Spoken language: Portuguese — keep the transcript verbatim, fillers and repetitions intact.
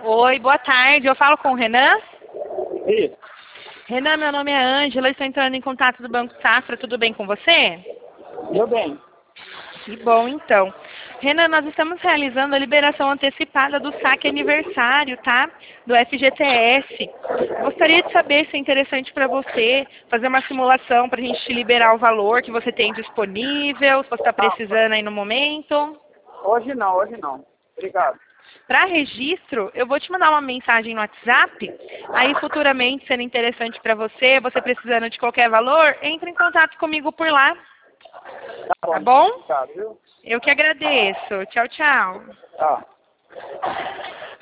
Oi, boa tarde. Eu falo com o Renan? Isso. Renan, meu nome é Ângela, estou entrando em contato do Banco Safra. Tudo bem com você? Meu bem. Que bom, então. Renan, nós estamos realizando a liberação antecipada do saque aniversário, tá? Do F G T S. Gostaria de saber se é interessante para você fazer uma simulação para a gente te liberar o valor que você tem disponível, se você está precisando aí no momento. Hoje não, hoje não. Obrigado. Para registro, eu vou te mandar uma mensagem no WhatsApp. Aí, futuramente, sendo interessante para você, você precisando de qualquer valor, entre em contato comigo por lá. Tá bom? Tá bom? Obrigado, viu? Eu que agradeço. Tchau, tchau. Tá.